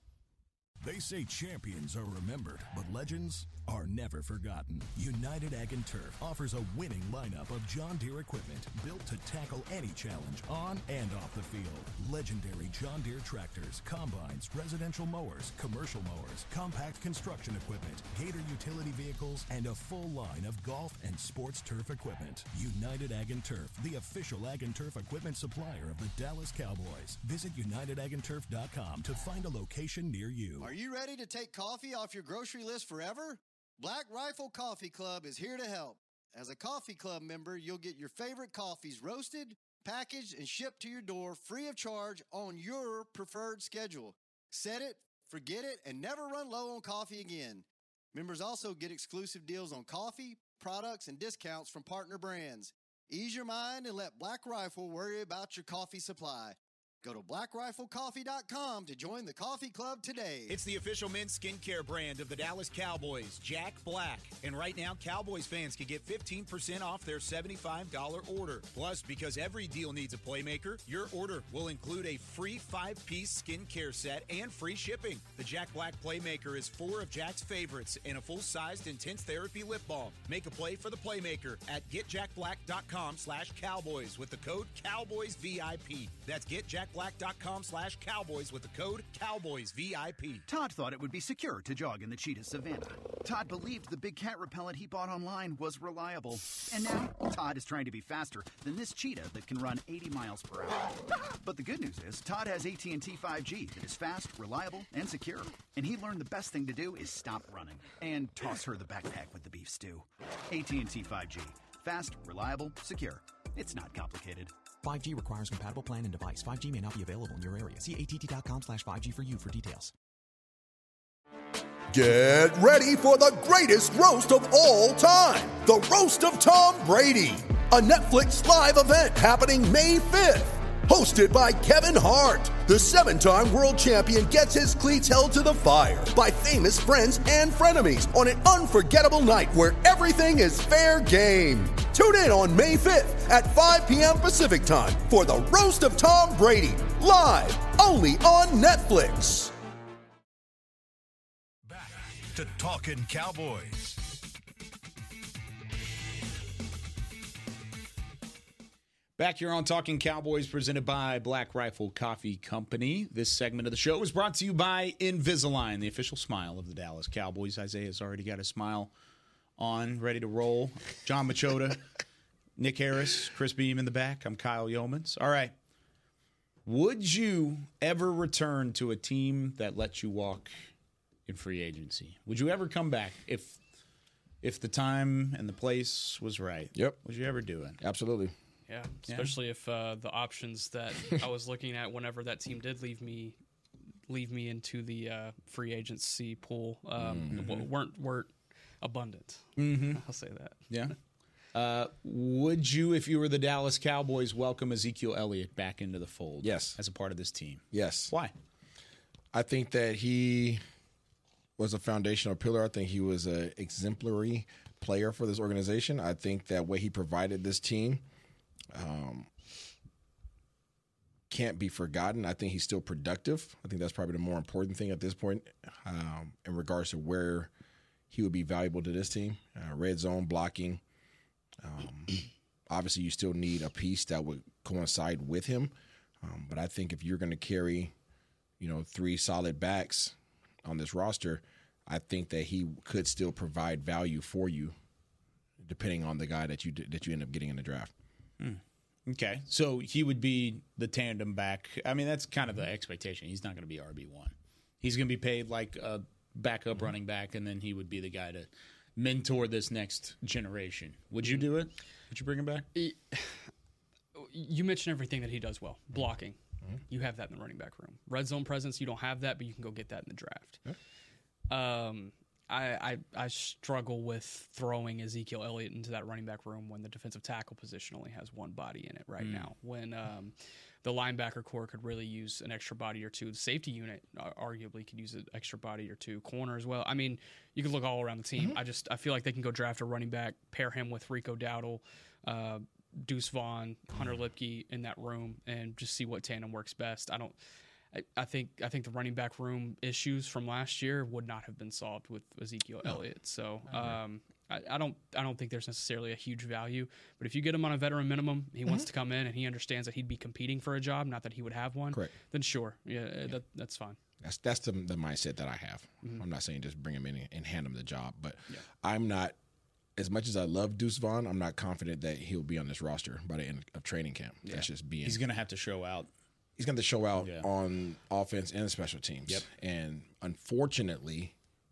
They say champions are remembered, but legends are never forgotten. United Ag and Turf offers a winning lineup of John Deere equipment built to tackle any challenge on and off the field. Legendary John Deere tractors, combines, residential mowers, commercial mowers, compact construction equipment, Gator utility vehicles, and a full line of golf and sports turf equipment. United Ag and Turf, the official Ag and Turf equipment supplier of the Dallas Cowboys. Visit united ag and turf dot com to find a location near you. Are you ready to take coffee off your grocery list forever? Black Rifle Coffee Club is here to help. As a coffee club member, you'll get your favorite coffees roasted, packaged, and shipped to your door free of charge on your preferred schedule. Set it, forget it, and never run low on coffee again. Members also get exclusive deals on coffee, products, and discounts from partner brands. Ease your mind and let Black Rifle worry about your coffee supply. Go to black rifle coffee dot com to join the coffee club today. It's the official men's skincare brand of the Dallas Cowboys, Jack Black. And right now, Cowboys fans can get fifteen percent off their seventy-five dollars order. Plus, because every deal needs a playmaker, your order will include a free five-piece skincare set and free shipping. The Jack Black Playmaker is four of Jack's favorites and a full-sized intense therapy lip balm. Make a play for the Playmaker at get jack black dot com slash cowboys with the code Cowboys V I P. That's get jack black dot com slash cowboys with the code Cowboys V I P. Todd thought it would be secure to jog in the cheetah savanna. Todd believed the big cat repellent he bought online was reliable. And now, Todd is trying to be faster than this cheetah that can run eighty miles per hour. But the good news is, Todd has A T and T five G that is fast, reliable, and secure. And he learned the best thing to do is stop running and toss her the backpack with the beef stew. A T and T five G. Fast, reliable, secure. It's not complicated. five G requires compatible plan and device. five G may not be available in your area. See A T T dot com slash five G for you for details. Get ready for the greatest roast of all time. The Roast of Tom Brady. A Netflix live event happening May fifth. Hosted by Kevin Hart. The seven-time world champion gets his cleats held to the fire by famous friends and frenemies on an unforgettable night where everything is fair game. Tune in on May fifth at five p.m. Pacific time for the Roast of Tom Brady. Live only on Netflix. Back to Talkin' Cowboys. Back here on Talking Cowboys, presented by Black Rifle Coffee Company. This segment of the show is brought to you by Invisalign, the official smile of the Dallas Cowboys. Isaiah's already got a smile on, ready to roll. John Machota, Nick Harris, Chris Beam in the back. I'm Kyle Yeomans. All right. Would you ever return to a team that lets you walk in free agency? Would you ever come back if if the time and the place was right? Yep. Would you ever do it? Absolutely. Yeah, especially yeah. if uh, the options that I was looking at whenever that team did leave me leave me into the uh, free agency pool um, mm-hmm. weren't weren't abundant. Mm-hmm. I'll say that. Yeah. Uh, would you, if you were the Dallas Cowboys, welcome Ezekiel Elliott back into the fold? Yes. As a part of this team? Yes. Why? I think that he was a foundational pillar. I think he was an exemplary player for this organization. I think that what he provided this team Um, can't be forgotten. I think he's still productive. I think that's probably the more important thing at this point um, in regards to where he would be valuable to this team. Uh, red zone blocking. Um, obviously, you still need a piece that would coincide with him. Um, but I think if you're going to carry, you know, three solid backs on this roster, I think that he could still provide value for you, depending on the guy that you that you end up getting in the draft. Hmm. Okay, so he would be the tandem back. I mean, that's kind of the expectation. He's not going to be R B one. He's going to be paid like a backup mm-hmm. running back, and then he would be the guy to mentor this next generation. Would you do it? Would you bring him back? You mentioned everything that he does well. Blocking. Mm-hmm. You have that in the running back room. Red zone presence, you don't have that, but you can go get that in the draft. Yeah. Um, I, I I struggle with throwing Ezekiel Elliott into that running back room when the defensive tackle position only has one body in it right mm. now. When um, the linebacker core could really use an extra body or two. The safety unit uh, arguably could use an extra body or two. Corner as well. I mean, you can look all around the team. Mm-hmm. I just I feel like they can go draft a running back, pair him with Rico Dowdle, uh, Deuce Vaughn, Hunter Lipke in that room, and just see what tandem works best. I don't. I, I think I think the running back room issues from last year would not have been solved with Ezekiel no. Elliott. So um, I, I don't I don't think there's necessarily a huge value. But if you get him on a veteran minimum, he mm-hmm. wants to come in and he understands that he'd be competing for a job, not that he would have one. Correct. Then sure, yeah, yeah. That, that's fine. That's that's the, the mindset that I have. Mm-hmm. I'm not saying just bring him in and hand him the job, but yeah. I'm not. As much as I love Deuce Vaughn, I'm not confident that he'll be on this roster by the end of training camp. Yeah. That's just being. He's going to have to show out. He's going to show out yeah. on offense and special teams. Yep. And unfortunately,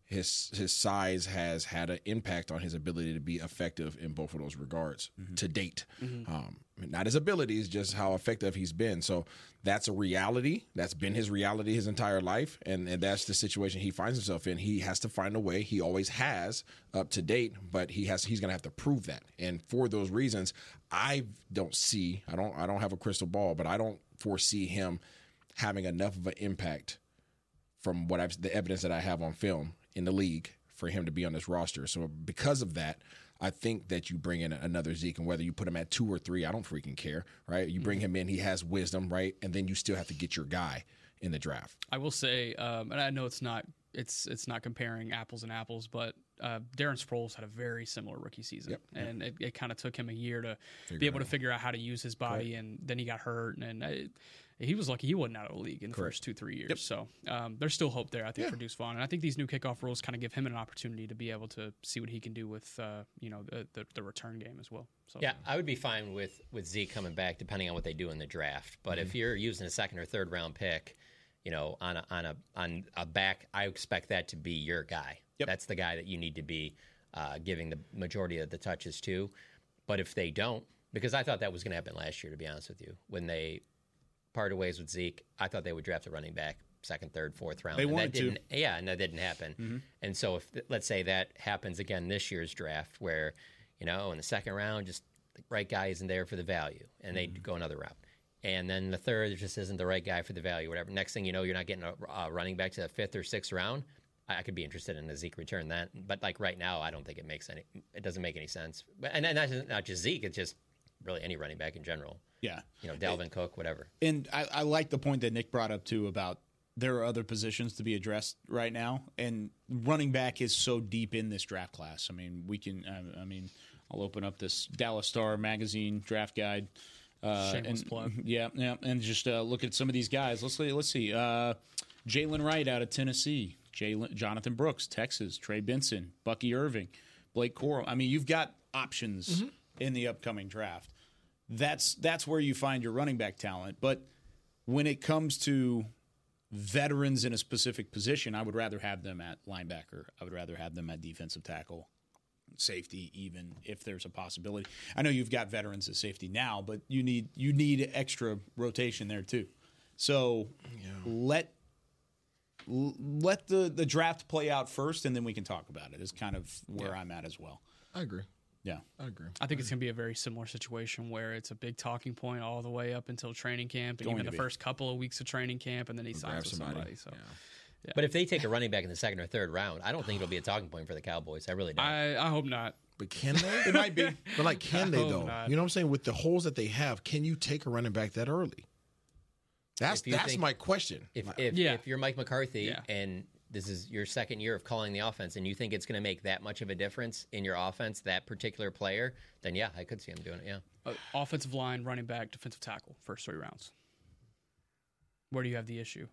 his his size has had an impact on his ability to be effective in both of those regards mm-hmm. to date. Mm-hmm. Um, not his abilities, just how effective he's been. So that's a reality. That's been his reality his entire life, and, and that's the situation he finds himself in. He has to find a way. He always has up to date, but he has he's going to have to prove that. And for those reasons, I don't see. I don't. I don't have a crystal ball, but I don't foresee him having enough of an impact from what I've the evidence that I have on film in the league for him to be on this roster. So because of that, I think that you bring in another Zeke, and whether you put him at two or three, I don't freaking care, right? You bring mm-hmm. him in, he has wisdom, right? And then you still have to get your guy in the draft. I will say, um, and I know it's not it's it's not comparing apples and apples, but uh, Darren Sproles had a very similar rookie season, yep. and yep. it, it kind of took him a year to figure be able to figure out how to use his body, right. and then he got hurt, and it, he was lucky he wasn't out of the league in the Correct. first two, three years. Yep. So um, there's still hope there, I think, yeah. for Deuce Vaughn. And I think these new kickoff rules kind of give him an opportunity to be able to see what he can do with, uh, you know, the, the the return game as well. So yeah, I would be fine with, with Zeke coming back, depending on what they do in the draft. But mm-hmm. if you're using a second or third round pick, you know, on a on a on a back, I expect that to be your guy. Yep. That's the guy that you need to be uh, giving the majority of the touches to. But if they don't, because I thought that was going to happen last year, to be honest with you, when they parted ways with Zeke, I thought they would draft a running back second, third, fourth round. They and wanted that didn't, to. Yeah, and that didn't happen. Mm-hmm. And so if, let's say that happens again this year's draft where, you know, in the second round, just the right guy isn't there for the value, and they mm-hmm. go another route. And then the third just isn't the right guy for the value, whatever. Next thing you know, you're not getting a, a running back to the fifth or sixth round. I, I could be interested in a Zeke return that. But like right now, I don't think it makes any, it doesn't make any sense. And, and that's not just Zeke, it's just really any running back in general. Yeah. You know, Dalvin Cook, whatever. And I, I like the point that Nick brought up, too, about there are other positions to be addressed right now. And running back is so deep in this draft class. I mean, we can, I, I mean, I'll open up this Dallas Star magazine draft guide. Uh, Shameless and, plug. Yeah, yeah. And just uh, look at some of these guys. Let's see. Let's see. Uh, Jalen Wright out of Tennessee. Jalen, Jonathan Brooks, Texas. Trey Benson. Bucky Irving. Blake Coral. I mean, you've got options mm-hmm. in the upcoming draft. That's that's where you find your running back talent. But when it comes to veterans in a specific position, I would rather have them at linebacker. I would rather have them at defensive tackle, safety, even if there's a possibility. I know you've got veterans at safety now, but you need you need extra rotation there too. So yeah. let let the, the draft play out first, and then we can talk about it. Is kind of where yeah. I'm at as well. I agree. Yeah, I agree. I think it's going to be a very similar situation where it's a big talking point all the way up until training camp, and Going even the be. first couple of weeks of training camp, and then he We'll signs with somebody. somebody. So, Yeah. yeah. But if they take a running back in the second or third round, I don't think it'll be a talking point for the Cowboys. I really don't. I, I hope not. But can they? It might be. But like, can they I hope though? not. You know what I'm saying? With the holes that they have, can you take a running back that early? That's If you that's think- my question. If if, Yeah. if you're Mike McCarthy Yeah. and this is your second year of calling the offense, and you think it's going to make that much of a difference in your offense, that particular player, then yeah, I could see him doing it. Yeah. Uh, offensive line, running back, defensive tackle, first three rounds. Where do you have the issue?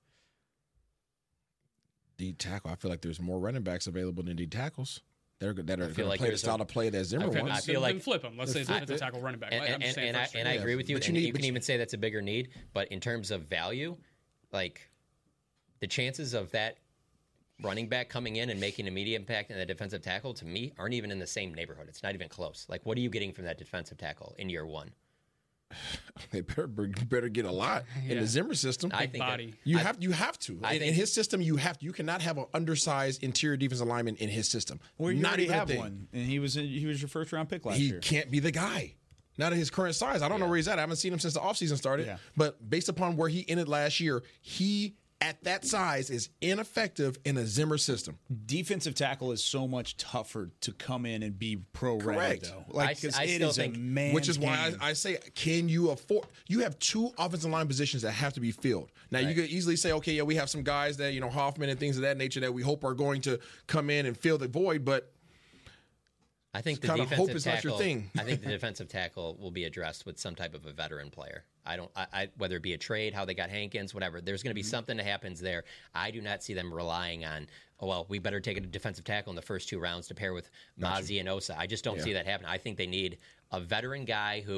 D tackle. I feel like there's more running backs available than D tackles. They're that are feel going to like play the there's style a- of play that Zimmer Okay, wants. I feel then, like- then flip them. Let's say Let's defensive flip it. tackle, running back. And, I'm and, just and, saying and I, first three and I rounds. agree with you. But And you you, need- but can you- even say that's a bigger need. But in terms of value, like the chances of that running back coming in and making immediate impact in the defensive tackle, to me, aren't even in the same neighborhood. It's not even close. Like, what are you getting from that defensive tackle in year one? They better better get a lot in Yeah. the Zimmer system. I think that- body. You I- have you have to. I in, in think- his system, you have to. You cannot have an undersized interior defensive lineman in his system. Well, you Not already even a have thing. one, and he was he was your first round pick last He year. can't be the guy. Not at his current size. I don't know Yeah. where he's at. I haven't seen him since the offseason started. Yeah. But based upon where he ended last year, he at that size is ineffective in a Zimmer system. Defensive tackle is so much tougher to come in and be pro ready Correct. though. Like I- because I it still is think- a man, Which is why game. I, I say, can you afford? You have two offensive line positions that have to be filled. Now, you Right. could easily say, okay, yeah, we have some guys that, you know, Hoffman and things of that nature that we hope are going to come in and fill the void, but I think the kind of hope defensive is not your tackle. thing. I think the defensive tackle will be addressed with some type of a veteran player. I don't. I, I whether it be a trade, how they got Hankins, whatever. There's going to be Mm-hmm. something that happens there. I do not see them relying on. Oh well, we better take a defensive tackle in the first two rounds to pair with Mozzie and Osa. I just don't Yeah. see that happen. I think they need a veteran guy who.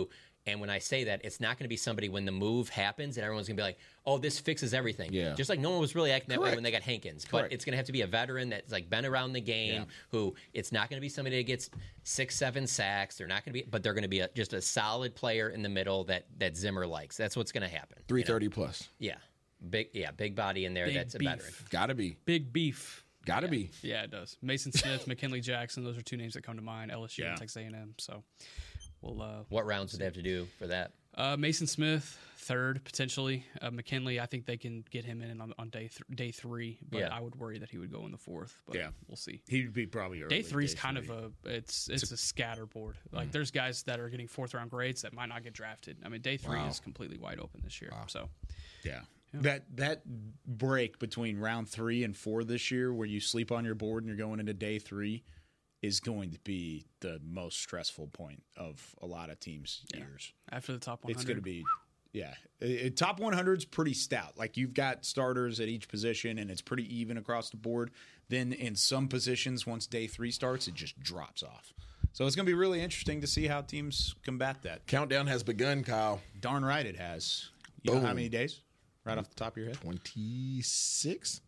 And when I say that, it's not going to be somebody when the move happens and everyone's going to be like, oh, this fixes everything. Yeah. Just like no one was really acting that Correct. way when they got Hankins. Correct. But it's going to have to be a veteran that's like been around the game, Yeah. who it's not going to be somebody that gets six, seven sacks. They're not going to be, but they're going to be a, just a solid player in the middle that, that Zimmer likes. That's what's going to happen. three thirty you know? plus. Yeah. Big, yeah, big body in there. Big that's a beef. veteran. Gotta be. Big beef. Gotta yeah. be. Yeah, it does. Mason Smith, McKinley Jackson, those are two names that come to mind. L S U Yeah. and Texas A and M. So we'll. Uh, What rounds would they have to do for that? Uh, Mason Smith, third potentially. Uh, McKinley, I think they can get him in on, on day th- day three, but Yeah. I would worry that he would go in the fourth. But Yeah. we'll see. He'd be probably early. Day three is day kind three. of a it's it's, a, scatterboard. Like there's guys that are getting fourth round grades that might not get drafted. I mean, day three Wow. is completely wide open this year. So Yeah. That that break between round three and four this year, where you sleep on your board and you're going into day three, is going to be the most stressful point of a lot of teams' yeah. years. After the top one hundred, It's going to be, yeah. It, it- top one hundred is pretty stout. Like you've got starters at each position, and it's pretty even across the board. Then in some positions, once day three starts, it just drops off. So it's going to be really interesting to see how teams combat that. Countdown has begun, Kyle. Darn right it has. You know how many days? Right off the top of your head? twenty-six?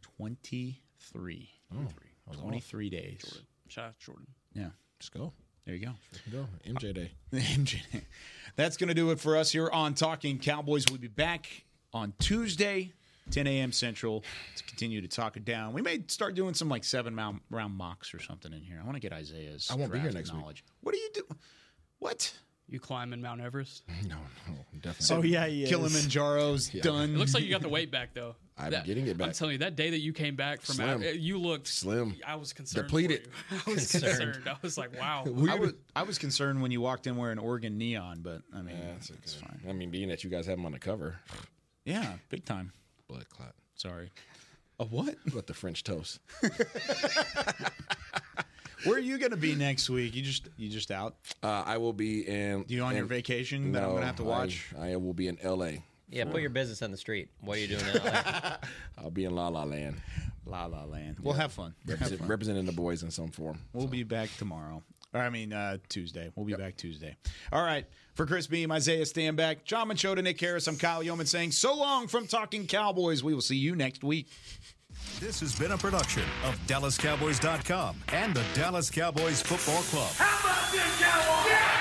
twenty-three. Oh, twenty-three days. Jordan. Shout out Jordan. Yeah. Let's go. There you go. Let's go. M J Day. M J. That's going to do it for us here on Talking Cowboys. We'll be back on Tuesday, ten a.m. Central, to continue to talk it down. We may start doing some like seven round, round mocks or something in here. I want to get Isaiah's. I won't be here draft next week. knowledge. What do you do? What? You climbing Mount Everest? No, no, definitely. Oh, yeah, he is. Kilimanjaro's Yeah. done. It looks like you got the weight back though. I'm That- getting it back. I'm telling you, that day that you came back from Slim. out, you looked Slim. I was concerned. Depleted. For you. I was concerned. I was like, wow. I was, I was concerned when you walked in wearing Oregon neon, but I mean, Yeah, that's it's okay. fine. I mean, being that you guys have him on the cover, Yeah, big time. blood clot. Sorry. A what? Let the French toast. Where are you going to be next week? You just you just out? Uh, I will be in. You on in, your vacation that no, I'm going to have to watch? I, I will be in L A. Yeah, put your business on the street. What are you doing now? I'll be in La La Land. La La Land. We'll have fun. Have Represent, fun. representing the boys in some form. We'll So. be back tomorrow. Or, I mean, uh, Tuesday. We'll be back Tuesday. All right. For Chris Beam, Isaiah Stanback, John Machota, Nick Harris, I'm Kyle Yeoman saying so long from Talking Cowboys. We will see you next week. This has been a production of Dallas Cowboys dot com and the Dallas Cowboys Football Club. How about this, Cowboys? Yeah!